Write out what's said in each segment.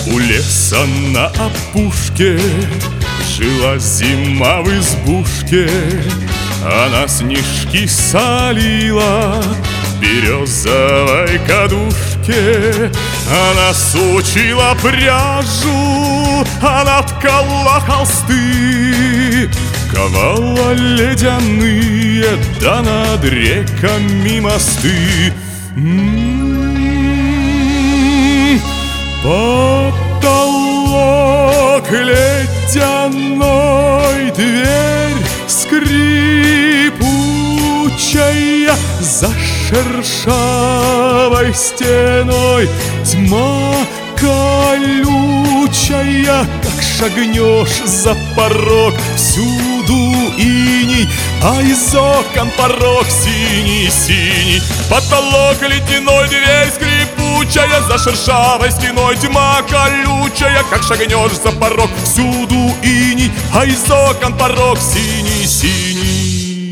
У леса на опушке жила зима в избушке. Она снежки солила в березовой кадушке. Она сучила пряжу, она ткала холсты, ковала ледяные, да над реками мосты. Потолок ледяной, дверь скрипучая, за шершавой стеной тьма колючая. Как шагнешь за порог, всюду иней, а из окон порог синий-синий. Потолок ледяной, дверь скрипучая, за шершавой стеной тьма колючая. Как шагнешь за порог, всюду иней, а из окон порог синий-синий.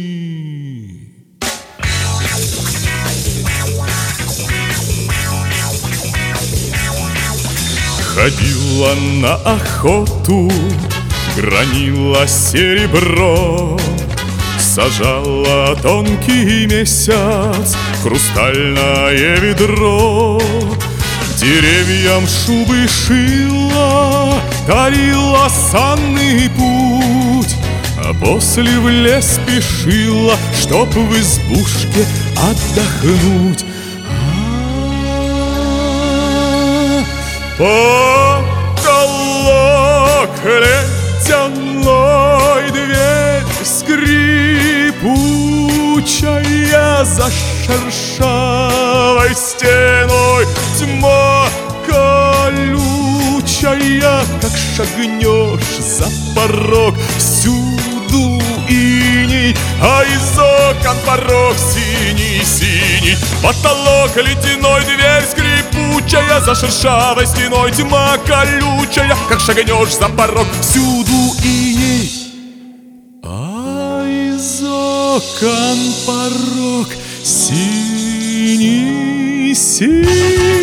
Ходила на охоту, гранила серебро, сажала тонкий месяц в хрустальное ведро. Деревьям шубы шила, дарила санный путь, а после в лес спешила, чтоб в избушке отдохнуть. Потолок ледяной, дверь скрипучая, за шершавой стеной тьма колючая. Как шагнешь за порог, всюду иней, а из окон порог синий-синий. Потолок ледяной, дверь скрипучая, за шершавой стеной тьма колючая. Как шагнешь за порог, всюду иней, а из окон порог синий-синий.